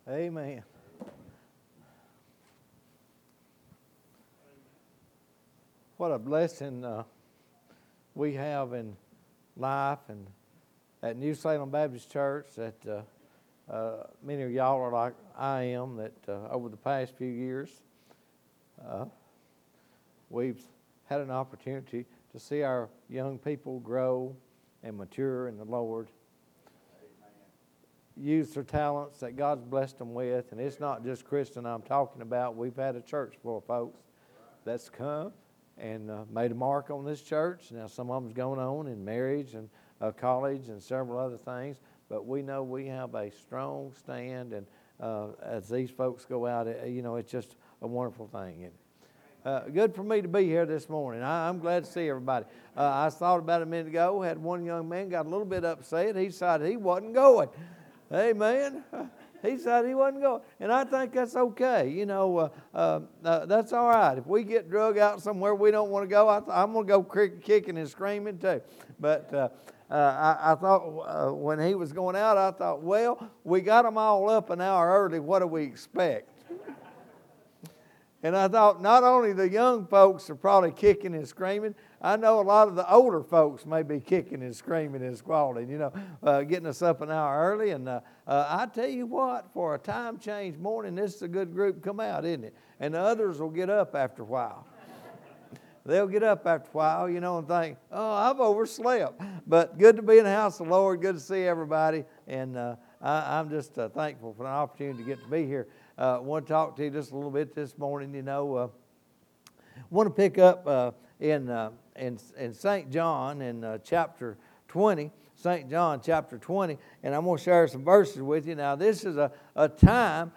Amen. What a blessing we have in life and at New Salem Baptist Church that many of y'all are like I am, that over the past few years we've had an opportunity to see our young people grow and mature in the Lord. Use their talents that God's blessed them with. And it's not just Kristen I'm talking about. We've had a church full of folks that's come and made a mark on this church. Now some of them's going on in marriage and college and several other things. But we know we have a strong stand. And as these folks go out, it's just a wonderful thing. Good for me to be here this morning. I'm glad to see everybody. I thought about it a minute ago. Had one young man got a little bit upset. He decided he wasn't going. Amen. He decided he wasn't going. And I think that's okay. That's all right. If we get drug out somewhere we don't want to go, I'm going to go kicking and screaming too. But I thought when he was going out, I thought, well, we got them all up an hour early. What do we expect? And I thought not only the young folks are probably kicking and screaming, I know a lot of the older folks may be kicking and screaming and squalling, getting us up an hour early. And I tell you what, for a time change morning, this is a good group to come out, isn't it? And the others will get up after a while. They'll get up after a while, and think, oh, I've overslept. But good to be in the house of the Lord. Good to see everybody. And I'm just thankful for the opportunity to get to be here. I want to talk to you just a little bit this morning. Want to pick up in St. John in chapter 20, St. John chapter 20, and I'm going to share some verses with you. Now, this is a time.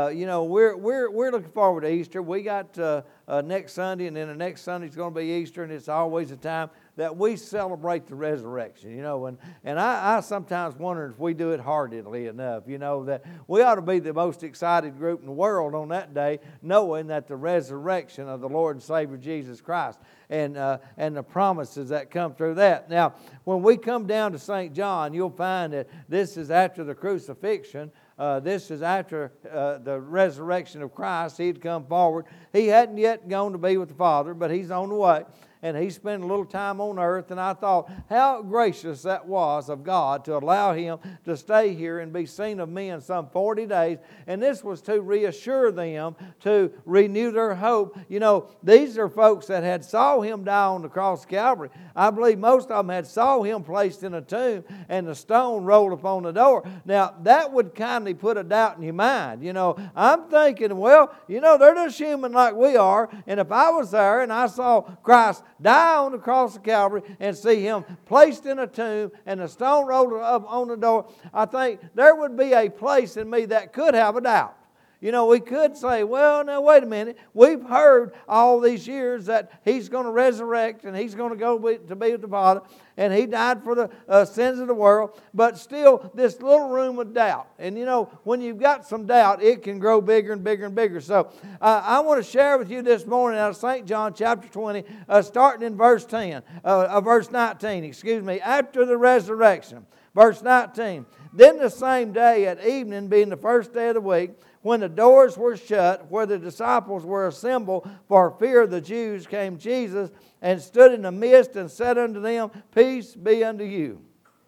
We're looking forward to Easter. We got next Sunday, and then the next Sunday is going to be Easter, and it's always a time that we celebrate the resurrection, and I sometimes wonder if we do it heartedly enough, that we ought to be the most excited group in the world on that day, knowing that the resurrection of the Lord and Savior Jesus Christ and the promises that come through that. Now, when we come down to St. John, you'll find that this is after the crucifixion. This is after the resurrection of Christ. He'd come forward. He hadn't yet gone to be with the Father, but He's on the way. And He spent a little time on earth, and I thought how gracious that was of God to allow Him to stay here and be seen of men some 40 days. And this was to reassure them, to renew their hope. These are folks that had saw Him die on the cross of Calvary. I believe most of them had saw Him placed in a tomb and the stone rolled upon the door. Now, that would kindly put a doubt in your mind. I'm thinking, well, they're just human like we are. And if I was there and I saw Christ die on the cross of Calvary and see Him placed in a tomb and the stone rolled up on the door, I think there would be a place in me that could have a doubt. We could say, well, now wait a minute. We've heard all these years that He's going to resurrect and He's going to go to be with the Father, and He died for the sins of the world. But still, this little room of doubt. And when you've got some doubt, it can grow bigger and bigger and bigger. So I want to share with you this morning out of St. John chapter 20, starting in verse 19, after the resurrection. Verse 19, then the same day at evening, being the first day of the week, when the doors were shut, where the disciples were assembled for fear of the Jews, came Jesus and stood in the midst and said unto them, peace be unto you.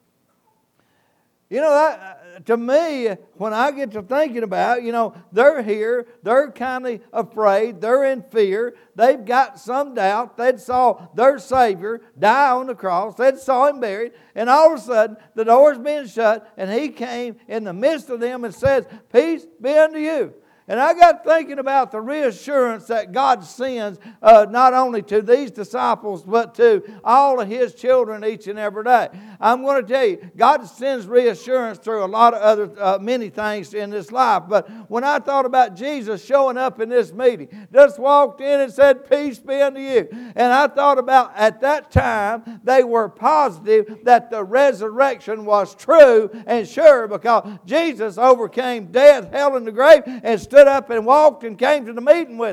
To me, when I get to thinking about, they're here, they're kind of afraid, they're in fear, they've got some doubt. They'd saw their Savior die on the cross, they'd saw Him buried, and all of a sudden, the door's being shut, and He came in the midst of them and says, peace be unto you. And I got thinking about the reassurance that God sends not only to these disciples, but to all of His children each and every day. I'm going to tell you, God sends reassurance through a lot of other, many things in this life. But when I thought about Jesus showing up in this meeting, just walked in and said, peace be unto you. And I thought about at that time, they were positive that the resurrection was true and sure, because Jesus overcame death, hell, and the grave, and stood up and walked and came to the meeting with them.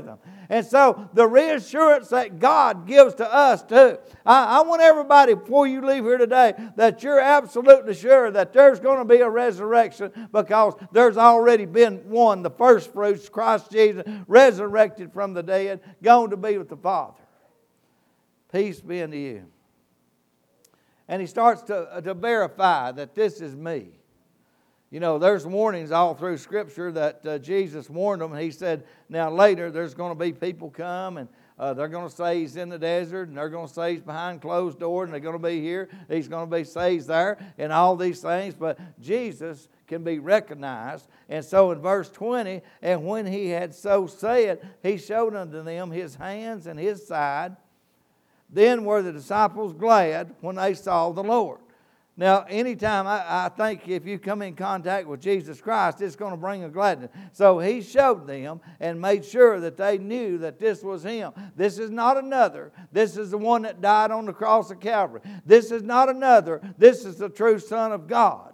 And so the reassurance that God gives to us too. I want everybody, before you leave here today, that you're absolutely sure that there's going to be a resurrection, because there's already been one, the first fruits, Christ Jesus, resurrected from the dead, gone to be with the Father. Peace be unto you. And he starts to verify that this is me. You know, there's warnings all through Scripture that Jesus warned them. He said, now later there's going to be people come and they're going to say he's in the desert, and they're going to say he's behind closed doors, and they're going to be here. He's going to be say he's there, and all these things. But Jesus can be recognized. And so in verse 20, and when he had so said, he showed unto them his hands and his side. Then were the disciples glad when they saw the Lord. Now, anytime I think if you come in contact with Jesus Christ, it's going to bring a gladness. So he showed them and made sure that they knew that this was him. This is not another. This is the one that died on the cross of Calvary. This is not another. This is the true Son of God.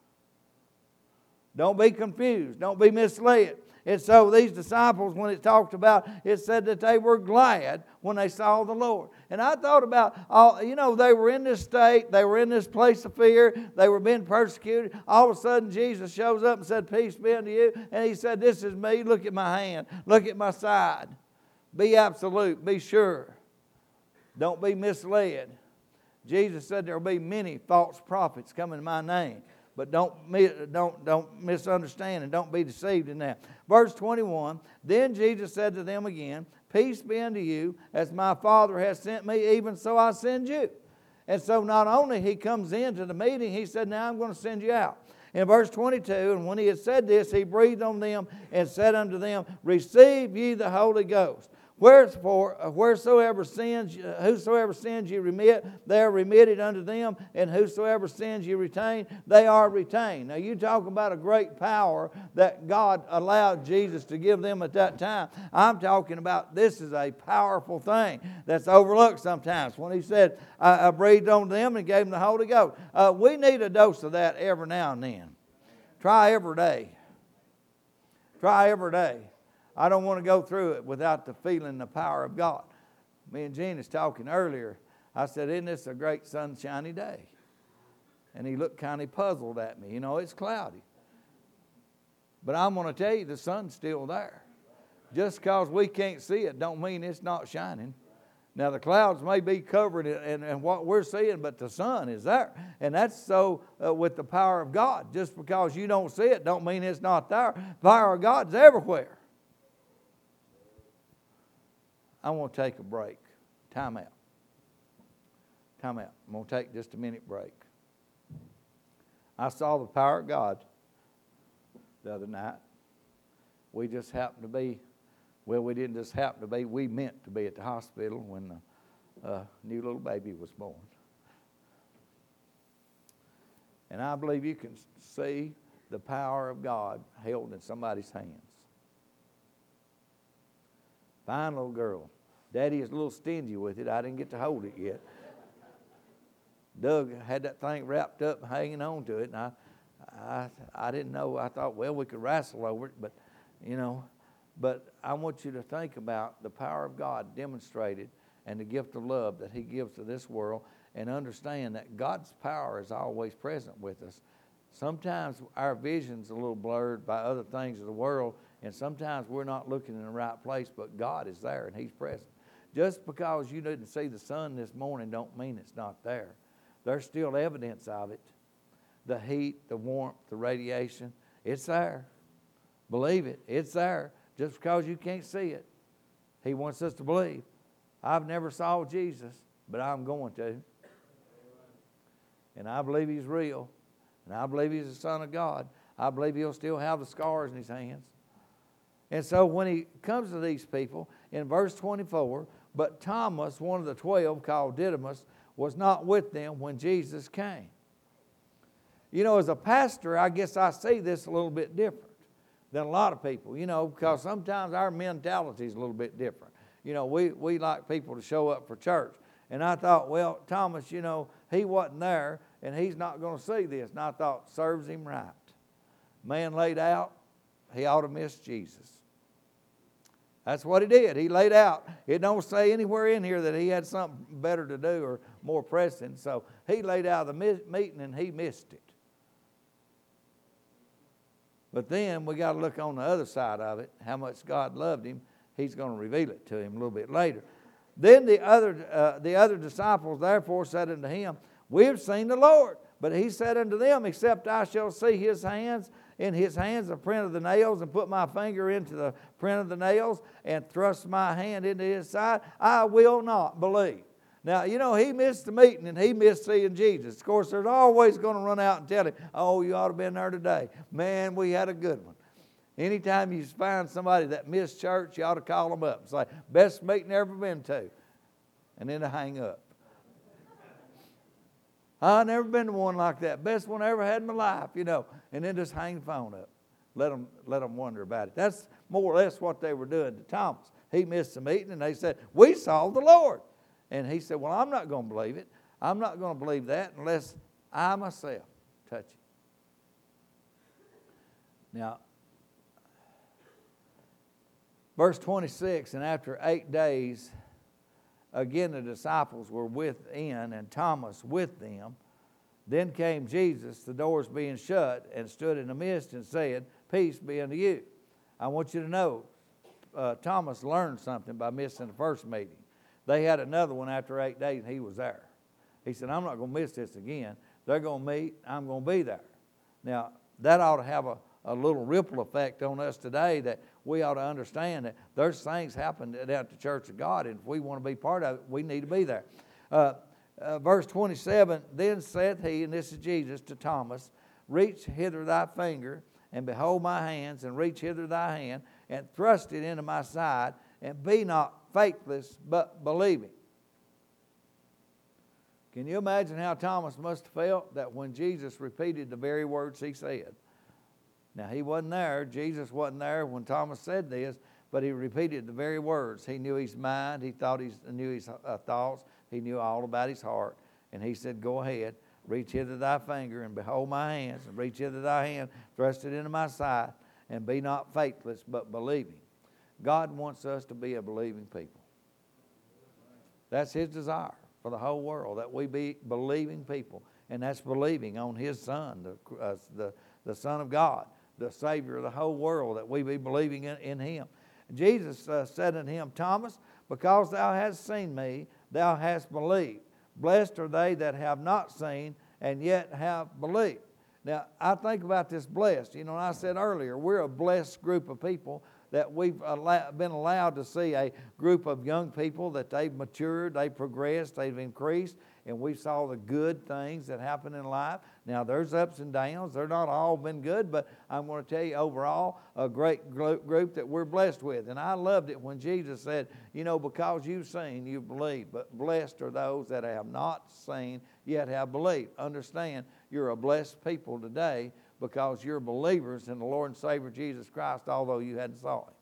Don't be confused. Don't be misled. And so these disciples, when it talked about, it said that they were glad when they saw the Lord. And I thought about, they were in this state, they were in this place of fear, they were being persecuted. All of a sudden Jesus shows up and said, peace be unto you. And he said, this is me, look at my hand, look at my side. Be absolute, be sure. Don't be misled. Jesus said there will be many false prophets coming in my name. But don't misunderstand and don't be deceived in that. Verse 21, then Jesus said to them again, peace be unto you, as my Father has sent me, even so I send you. And so not only he comes into the meeting, he said, now I'm going to send you out. In verse 22, and when he had said this, he breathed on them and said unto them, receive ye the Holy Ghost. Wherefore, whosoever sins you remit, they are remitted unto them, and whosoever sins you retain, they are retained. Now you talk about a great power that God allowed Jesus to give them at that time. I'm talking about this is a powerful thing that's overlooked sometimes. When he said, I breathed on them and gave them the Holy Ghost. We need a dose of that every now and then. Try every day. Try every day. I don't want to go through it without the feeling the power of God. Me and Gene was talking earlier. I said, isn't this a great sunshiny day? And he looked kind of puzzled at me. You know, it's cloudy. But I'm going to tell you, the sun's still there. Just because we can't see it don't mean it's not shining. Now, the clouds may be covered in what we're seeing, but the sun is there. And that's so with the power of God. Just because you don't see it don't mean it's not there. The power of God's everywhere. I want to take a break. Time out. Time out. I'm going to take just a minute break. I saw the power of God the other night. We just happened to be, well, we didn't just happen to be, we meant to be at the hospital when the new little baby was born. And I believe you can see the power of God held in somebody's hands. Fine little girl. Daddy is a little stingy with it. I didn't get to hold it yet. Doug had that thing wrapped up and hanging on to it, and I didn't know. I thought, well, we could wrestle over it, but, But I want you to think about the power of God demonstrated and the gift of love that he gives to this world, and understand that God's power is always present with us. Sometimes our vision's a little blurred by other things of the world, and sometimes we're not looking in the right place, but God is there and he's present. Just because you didn't see the sun this morning don't mean it's not there. There's still evidence of it. The heat, the warmth, the radiation, it's there. Believe it, it's there. Just because you can't see it, he wants us to believe. I've never saw Jesus, but I'm going to. And I believe he's real. And I believe he's the Son of God. I believe he'll still have the scars in his hands. And so when he comes to these people, in verse 24, but Thomas, one of the 12, called Didymus, was not with them when Jesus came. You know, as a pastor, I guess I see this a little bit different than a lot of people, because sometimes our mentality is a little bit different. We like people to show up for church. And I thought, well, Thomas, he wasn't there, and he's not going to see this. And I thought, serves him right. Man laid out, he ought to miss Jesus. That's what he did. He laid out. It don't say anywhere in here that he had something better to do or more pressing. So he laid out the meeting and he missed it. But then we got to look on the other side of it, how much God loved him. He's going to reveal it to him a little bit later. Then the other disciples therefore said unto him, We have seen the Lord. But he said unto them, Except I shall see his hands, in his hands the print of the nails, and put my finger into the print of the nails, and thrust my hand into his side, I will not believe. Now, you know, he missed the meeting and he missed seeing Jesus. Of course, there's always going to run out and tell him, oh, you ought to have been there today. Man, we had a good one. Anytime you find somebody that missed church, you ought to call them up and say, best meeting ever been to. And then they hang up. I've never been to one like that. Best one I ever had in my life, you know. And then just hang the phone up. Let them wonder about it. That's more or less what they were doing to Thomas. He missed the meeting and they said, we saw the Lord. And he said, well, I'm not going to believe it. I'm not going to believe that unless I myself touch it. Now, verse 26, and after 8 days, again the disciples were within, and Thomas with them. Then came Jesus, the doors being shut, and stood in the midst and said, Peace be unto you. I want you to know, Thomas learned something by missing the first meeting. They had another one after 8 days, and he was there. He said, I'm not going to miss this again. They're going to meet. I'm going to be there. Now, that ought to have a little ripple effect on us today, that we ought to understand that there's things happen at the Church of God, and if we want to be part of it, we need to be there. Verse 27, Then saith he, and this is Jesus, to Thomas, Reach hither thy finger, and behold my hands, and reach hither thy hand, and thrust it into my side, and be not faithless, but believing. Can you imagine how Thomas must have felt that when Jesus repeated the very words he said? Now, he wasn't there. Jesus wasn't there when Thomas said this, but he repeated the very words. He knew his mind. He knew his thoughts. He knew all about his heart. And he said, Go ahead, reach hither thy finger, and behold my hands, and reach hither thy hand, thrust it into my side, and be not faithless, but believing. God wants us to be a believing people. That's his desire for the whole world, that we be believing people. And that's believing on his Son, the Son of God, the Savior of the whole world, that we be believing in him. Jesus said unto him, Thomas, because thou hast seen me, thou hast believed. Blessed are they that have not seen and yet have believed. Now, I think about this blessed. You know, I said earlier, we're a blessed group of people, that we've been allowed to see a group of young people that they've matured, they've progressed, they've increased, and we saw the good things that happen in life. Now, there's ups and downs. They're not all been good, but I'm going to tell you overall, a great group that we're blessed with. And I loved it when Jesus said, you know, because you've seen, you've believed, but blessed are those that have not seen, yet have believed. Understand, you're a blessed people today, because you're believers in the Lord and Savior Jesus Christ, although you hadn't saw him.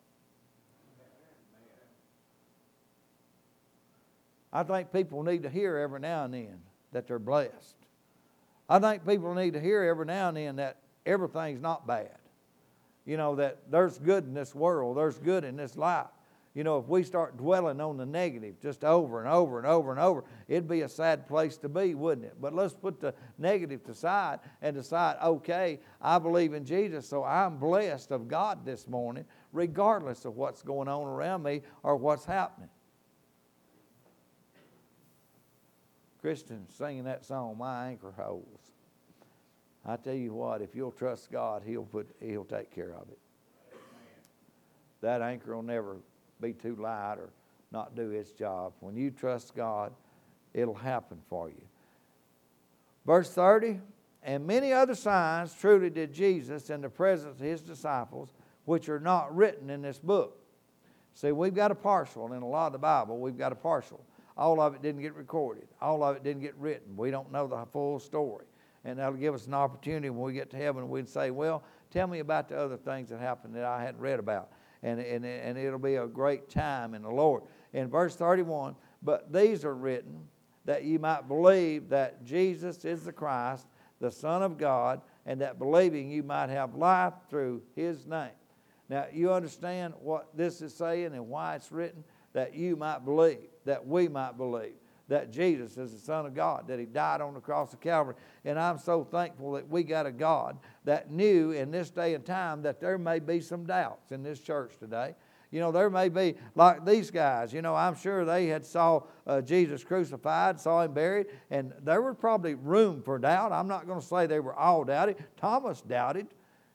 I think people need to hear every now and then that they're blessed. I think people need to hear every now and then that everything's not bad. You know, that there's good in this world, there's good in this life. You know, if we start dwelling on the negative just over and over and over and over, it'd be a sad place to be, wouldn't it? But let's put the negative aside and decide, okay, I believe in Jesus, so I'm blessed of God this morning, regardless of what's going on around me or what's happening. Christian singing that song, My Anchor Holds. I tell you what, if you'll trust God, He'll take care of it. That anchor will never be too light or not do its job. When you trust God, it'll happen for you. Verse 30, And many other signs truly did Jesus in the presence of his disciples, which are not written in this book. See, we've got a partial in a lot of the Bible. We've got a partial. All of it didn't get recorded. All of it didn't get written. We don't know the full story. And that'll give us an opportunity when we get to heaven, we'd say, well, tell me about the other things that happened that I hadn't read about. And it'll be a great time in the Lord. In verse 31, But these are written that ye might believe that Jesus is the Christ, the Son of God, and that believing you might have life through his name. Now, you understand what this is saying and why it's written? That you might believe, that we might believe, that Jesus is the Son of God, that He died on the cross of Calvary. And I'm so thankful that we got a God that knew in this day and time that there may be some doubts in this church today. You know, there may be, like these guys, you know, I'm sure they had saw Jesus crucified, saw Him buried, and there was probably room for doubt. I'm not going to say they were all doubted. Thomas doubted,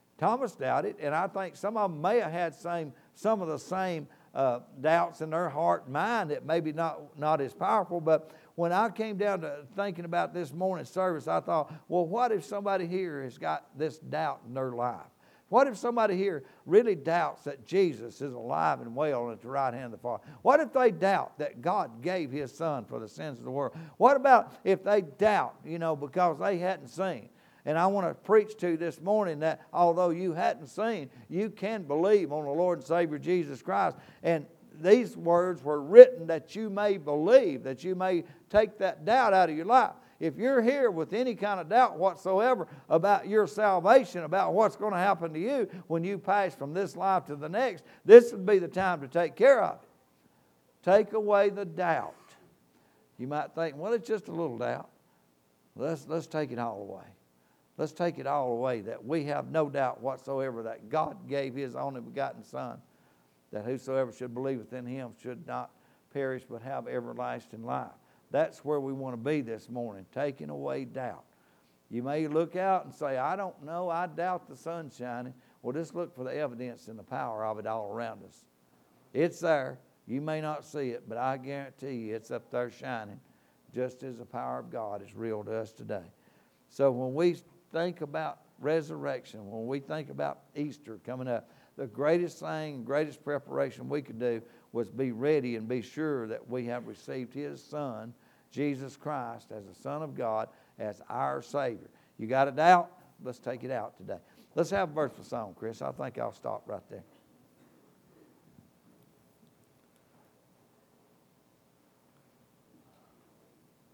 and I think some of them may have had some of the same doubts in their heart and mind that maybe not as powerful. But when I came down to thinking about this morning's service, I thought, well, what if somebody here has got this doubt in their life? What if somebody here really doubts that Jesus is alive and well and at the right hand of the Father? What if they doubt that God gave His Son for the sins of the world? What about if they doubt, you know, because they hadn't seen? And I want to preach to you this morning that although you hadn't seen, you can believe on the Lord and Savior Jesus Christ. And these words were written that you may believe, that you may take that doubt out of your life. If you're here with any kind of doubt whatsoever about your salvation, about what's going to happen to you when you pass from this life to the next, this would be the time to take care of it. Take away the doubt. You might think, well, it's just a little doubt. Let's take it all away. Let's take it all away, that we have no doubt whatsoever that God gave His only begotten Son, that whosoever should believeth in Him should not perish but have everlasting life. That's where we want to be this morning, taking away doubt. You may look out and say, I don't know, I doubt the sun's shining. Well, just look for the evidence and the power of it all around us. It's there. You may not see it, but I guarantee you it's up there shining, just as the power of God is real to us today. So when we think about resurrection, when we think about Easter coming up, the greatest thing, greatest preparation we could do was be ready and be sure that we have received His Son, Jesus Christ, as the Son of God, as our Savior. You got a doubt? Let's take it out today. Let's have a verse for song, Chris. I think I'll stop right there.